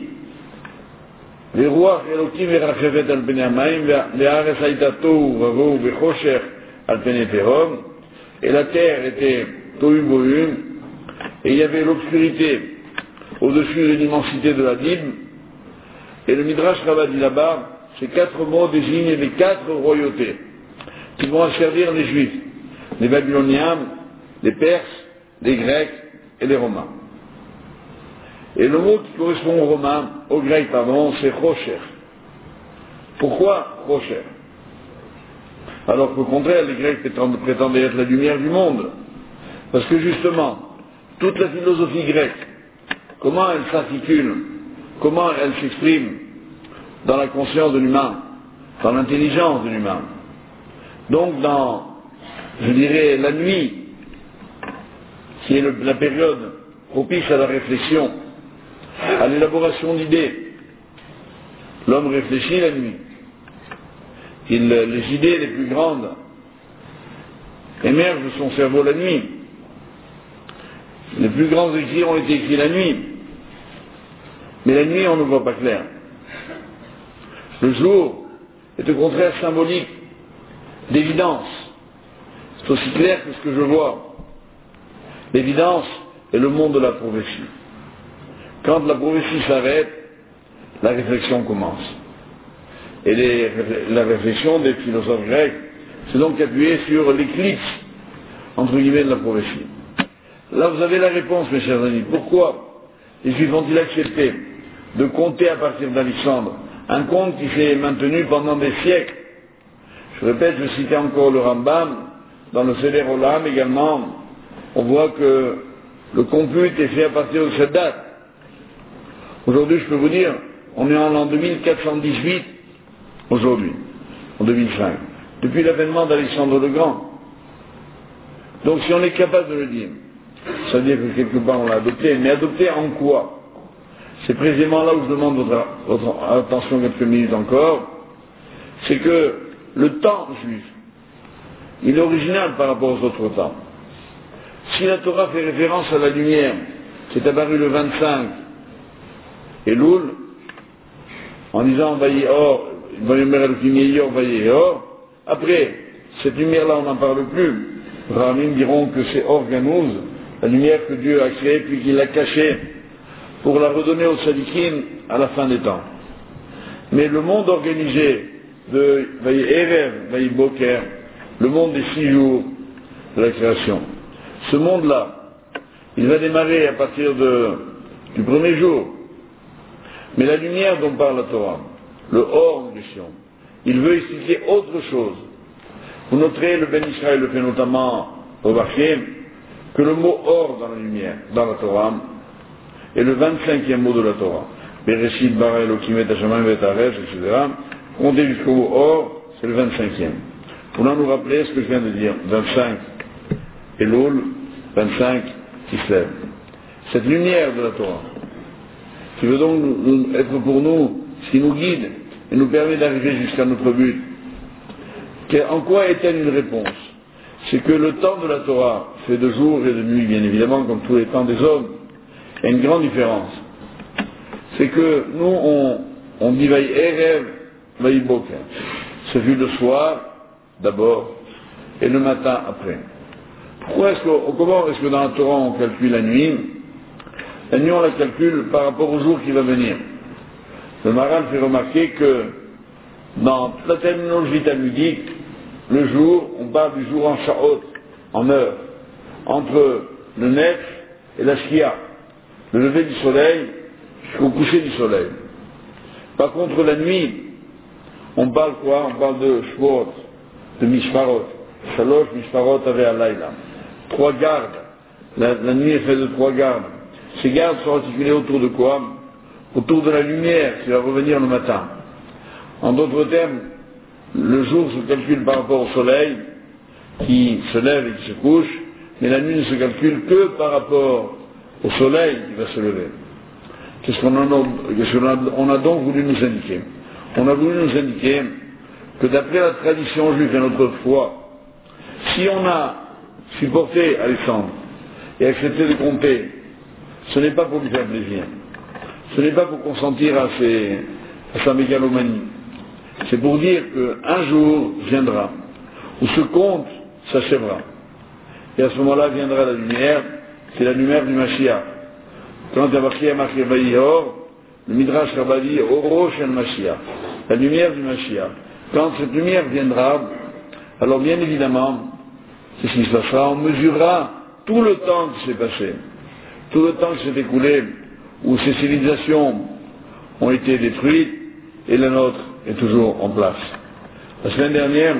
les rois Elohim verachevet al pnei hamayim ve'haaretz hayta tohu vavohu vechosher al pnei tehom, et la terre était tohu bohu, et il y avait l'obscurité au-dessus de l'immensité de la Bible, et le Midrash Rabbah dit là-bas, ces 4 mots désignent les 4 royautés qui vont asservir les Juifs, les Babyloniens, les Perses, les Grecs et les Romains. Et le mot qui correspond aux Romains, aux Grecs, pardon, c'est Rocher. Pourquoi Rocher? Alors qu'au contraire, les Grecs prétendaient être la lumière du monde. Parce que justement, toute la philosophie grecque, comment elle s'articule, comment elle s'exprime dans la conscience de l'humain, dans l'intelligence de l'humain. Donc dans, je dirais, la nuit, qui est la période propice à la réflexion, à l'élaboration d'idées. L'homme réfléchit la nuit. Les idées les plus grandes émergent de son cerveau la nuit. Les plus grands écrits ont été écrits la nuit. Mais la nuit, on ne voit pas clair. Le jour est au contraire symbolique d'évidence. C'est aussi clair que ce que je vois. L'évidence est le monde de la prophétie. Quand la prophétie s'arrête, la réflexion commence. Et la réflexion des philosophes grecs s'est donc appuyée sur l'éclipse, entre guillemets, de la prophétie. Là, vous avez la réponse, mes chers amis. Pourquoi les Juifs ont-ils accepté de compter à partir d'Alexandre, un compte qui s'est maintenu pendant des siècles? Je répète, je citais encore le Rambam, dans le Seder Olam également, on voit que le compute est fait à partir de cette date. Aujourd'hui, je peux vous dire, on est en l'an 2418, aujourd'hui, en 2005, depuis l'avènement d'Alexandre le Grand. Donc si on est capable de le dire, ça veut dire que quelque part on l'a adopté, mais adopté en quoi? C'est précisément là où je demande votre attention quelques minutes encore, c'est que le temps juif, il est original par rapport aux autres temps. Si la Torah fait référence à la lumière qui est apparue le 25 Elul, en disant Vaillé or, après, cette lumière-là, on n'en parle plus. Les Ramim diront que c'est Organouz, la lumière que Dieu a créée puis qu'il l'a cachée pour la redonner aux Sadikim à la fin des temps. Mais le monde organisé de Vaillé Erev, Vaillé Boker, le monde des 6 jours de la création, ce monde-là, il va démarrer à partir du premier jour. Mais la lumière dont parle la Torah, le Or du Sion, il veut expliquer autre chose. Vous noterez, le Ben Israël le fait notamment remarquer que le mot Or dans la lumière, dans la Torah, est le 25e mot de la Torah. Bereshit bara Elokim et Hashamayim et Haaretz, etc. Comptez jusqu'au mot Or, c'est le 25e. pour nous rappeler ce que je viens de dire. 25 Elul, 25 Kislev. Cette lumière de la Torah, qui veut donc être pour nous, ce qui nous guide et nous permet d'arriver jusqu'à notre but. En quoi est-elle une réponse? C'est que le temps de la Torah fait de jour et de nuit, bien évidemment, comme tous les temps des hommes. Il y a une grande différence. C'est que nous, on dit Vaï Erev, Vaï Boker. Ce fut le soir, d'abord, et le matin après. Comment est-ce que dans la Torah on calcule la nuit? La nuit, on la calcule par rapport au jour qui va venir. Le Maral fait remarquer que dans la terminologie talmudique, le jour, on parle du jour en sha'ot, en heure, entre le nef et la shkia, le lever du soleil jusqu'au coucher du soleil. Par contre, la nuit, on parle quoi? On parle de shvot, de mishparot, shalosh mishparot ave alayla. 3 gardes. La nuit est faite de 3 gardes. Ces gardes sont articulés autour de quoi? Autour de la lumière qui va revenir le matin. En d'autres termes, le jour se calcule par rapport au soleil qui se lève et qui se couche, mais la nuit ne se calcule que par rapport au soleil qui va se lever. Qu'est-ce qu'on a donc voulu nous indiquer? On a voulu nous indiquer que d'après la tradition juive et notre foi, si on a supporté Alexandre et accepté de compter, ce n'est pas pour lui faire plaisir, ce n'est pas pour consentir à sa mégalomanie, c'est pour dire qu'un jour viendra où ce compte s'achèvera. Et à ce moment-là viendra la lumière, c'est la lumière du Mashiach. Quand il y a marqué Vaïhor, le Midrash Rabbah dit Oro Shel Mashiach, la lumière du Mashiach. Quand cette lumière viendra, alors bien évidemment, c'est ce qui se passera, on mesurera tout le temps qui s'est passé, tout le temps qui s'est écoulé, où ces civilisations ont été détruites et la nôtre est toujours en place. La semaine dernière,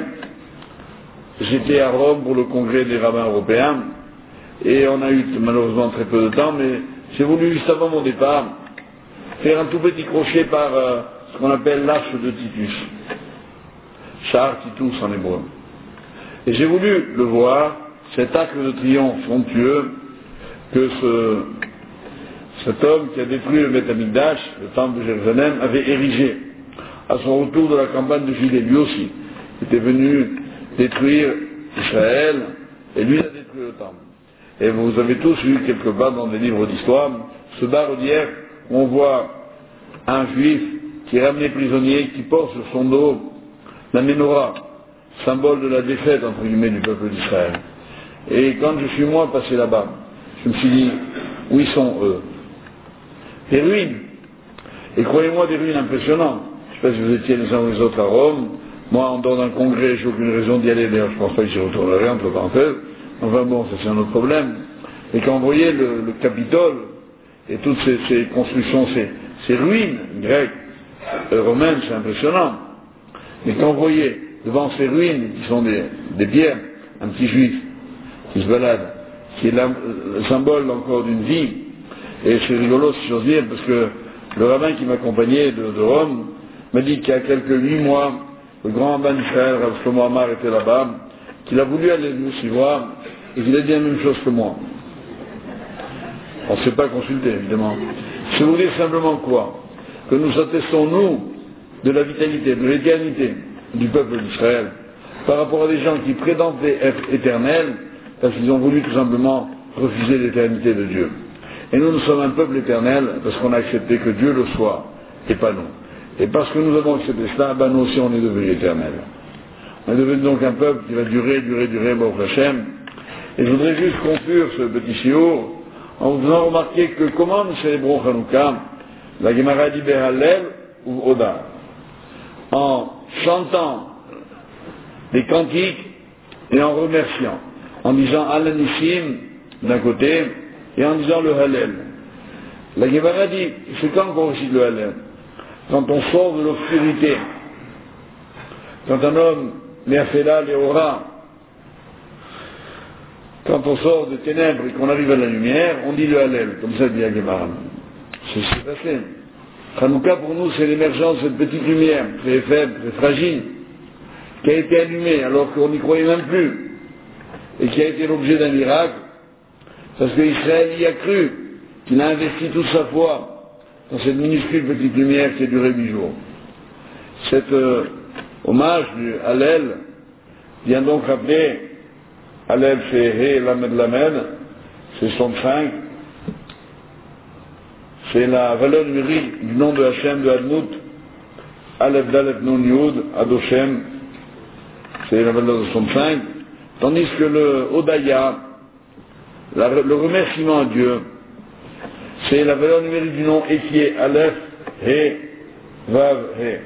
j'étais à Rome pour le congrès des rabbins européens et on a eu malheureusement très peu de temps, mais j'ai voulu juste avant mon départ faire un tout petit crochet par ce qu'on appelle l'arche de Titus, Char Titus en hébreu. Et j'ai voulu le voir, cet arc de triomphe somptueux que cet homme qui a détruit le Beth Amikdash, le temple de Jérusalem, avait érigé à son retour de la campagne de Judée. Lui aussi était venu détruire Israël et lui a détruit le temple. Et vous avez tous lu quelque part dans des livres d'histoire ce bas-relief où on voit un juif qui est ramené prisonnier, qui porte sur son dos la menorah, symbole de la défaite entre guillemets du peuple d'Israël. Et quand je suis moi passé là-bas, je me suis dit, où ils sont eux? Des ruines. Et croyez-moi, des ruines impressionnantes. Je ne sais pas si vous étiez les uns ou les autres à Rome. Moi, en dehors d'un congrès, j'ai aucune raison d'y aller. D'ailleurs, je ne pense pas que j'y retournerai, entre parenthèses. Enfin bon, ça c'est un autre problème. Et quand vous voyez le Capitole et toutes ces constructions, ces ruines grecques, romaines, c'est impressionnant. Mais quand vous voyez devant ces ruines, qui sont des pierres, un petit juif qui se balade, qui est le symbole encore d'une vie, et c'est rigolo si j'ose dire, parce que le rabbin qui m'accompagnait de Rome m'a dit qu'il y a quelques 8 mois, le grand rabbin d'Israël, Rav Shlomo Amar, était là-bas, qu'il a voulu aller nous y voir, et qu'il a dit la même chose que moi. On ne s'est pas consulté, évidemment. Je vous dire simplement quoi? Que nous attestons, nous, de la vitalité, de l'éternité du peuple d'Israël, par rapport à des gens qui prétendaient être éternels, parce qu'ils ont voulu tout simplement refuser l'éternité de Dieu. Et nous sommes un peuple éternel parce qu'on a accepté que Dieu le soit, et pas nous. Et parce que nous avons accepté cela, ben nous aussi on est devenus éternels. On est devenu donc un peuple qui va durer, Baruch Hashem. Et je voudrais juste conclure ce petit shiur en vous faisant remarquer que comment nous célébrons Hanouka, la Gemara dit Behallel ou Oda, en chantant des cantiques et en remerciant, en disant Alanissim d'un côté et en disant le Hallel. La Gemara dit, c'est quand qu'on récite le Hallel? Quand on sort de l'obscurité, quand un homme Me'afela Leora, quand on sort des ténèbres et qu'on arrive à la lumière, on dit le Hallel, comme ça dit la Gemara. C'est ce qui s'est passé. Hanouka pour nous c'est l'émergence de cette petite lumière, très faible, très fragile, qui a été allumé alors qu'on n'y croyait même plus, et qui a été l'objet d'un miracle, parce qu'Israël y a cru, qu'il a investi toute sa foi dans cette minuscule petite lumière qui a duré 8 jours. Cet hommage du Hallel vient donc rappeler, Hallel c'est He Lamed Lamed, c'est 65, c'est la valeur numérique du nom de Hachem de Admut, Aleph Dalet Nun Yud, Adoshem, c'est la valeur de 65, tandis que le Odaya, le remerciement à Dieu, c'est la valeur numérique du nom et qui est Aleph, He, Vav, He.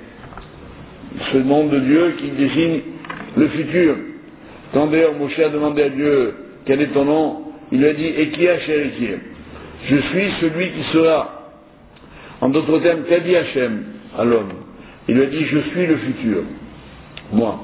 Ce nom de Dieu qui désigne le futur. Quand d'ailleurs Moshe a demandé à Dieu quel est ton nom, il lui a dit Ekia Sherikie. Je suis celui qui sera. En d'autres termes, qu'a dit Hachem à l'homme? Il lui a dit je suis le futur. Moi.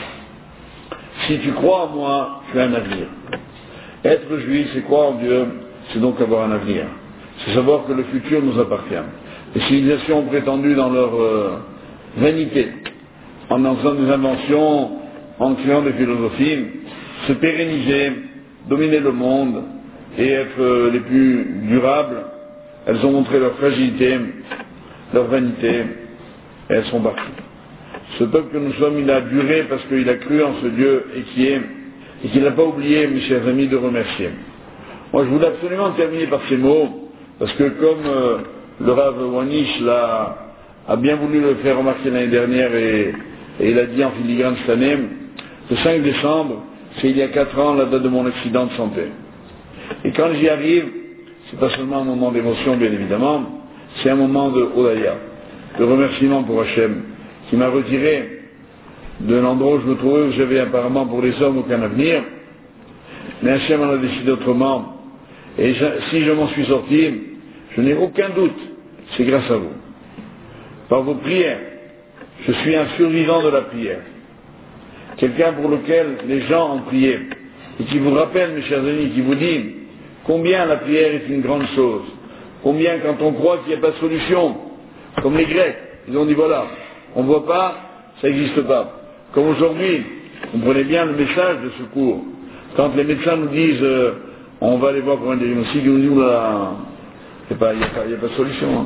Si tu crois en moi, tu as un avenir. Être juif, c'est croire en Dieu, c'est donc avoir un avenir. C'est savoir que le futur nous appartient. Les civilisations ont prétendu dans leur vanité, en faisant des inventions, en créant des philosophies, se pérenniser, dominer le monde et être les plus durables. Elles ont montré leur fragilité, leur vanité, et elles sont parties. Ce peuple que nous sommes, il a duré parce qu'il a cru en ce Dieu et qu'il n'a pas oublié, mes chers amis, de remercier. Moi, je voulais absolument terminer par ces mots, parce que comme le Rav Wanish a bien voulu le faire remarquer l'année dernière et il a dit en filigrane cette année, le 5 décembre, c'est il y a 4 ans la date de mon accident de santé. Et quand j'y arrive, c'est pas seulement un moment d'émotion, bien évidemment, c'est un moment de Odaya, de remerciement pour Hachem, qui m'a retiré de l'endroit où je me trouvais, où j'avais apparemment pour les hommes aucun avenir, mais Hachem en a décidé autrement. Et si je m'en suis sorti, je n'ai aucun doute, c'est grâce à vous. Par vos prières, je suis un survivant de la prière. Quelqu'un pour lequel les gens ont prié, et qui vous rappelle, mes chers amis, qui vous dit combien la prière est une grande chose, combien quand on croit qu'il n'y a pas de solution, comme les Grecs, ils ont dit voilà, on ne voit pas, ça n'existe pas. Comme aujourd'hui, comprenez bien le message de secours. Quand les médecins nous disent on va aller voir pour un diagnostic, ils nous disent il n'y a pas de solution. Hein.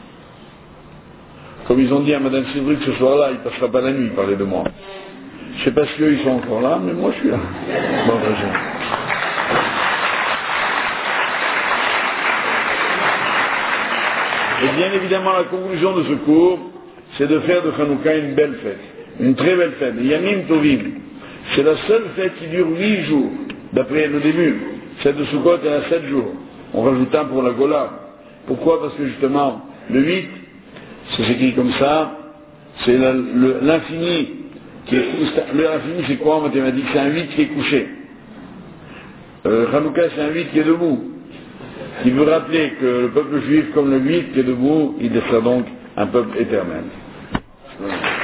Comme ils ont dit à Madame Cédric ce soir-là, il ne passera pas la nuit, il parlait de moi. Je ne sais pas si eux ils sont encore là, mais moi je suis là. Bon, et bien évidemment, la conclusion de ce cours, c'est de faire de Hanouka une belle fête, une très belle fête. Yamim Tovim, c'est la seule fête qui dure 8 jours, d'après le début. Celle de Sukkot, elle a 7 jours. On rajoute un pour la Gola. Pourquoi? Parce que justement, le 8, c'est écrit comme ça, c'est l'infini. L'infini, c'est quoi en mathématiques? C'est un 8 qui est couché. Hanouka, c'est un 8 qui est debout. Qui veut rappeler que le peuple juif, comme le 8 qui est debout, il sera donc un peuple éternel. Voilà.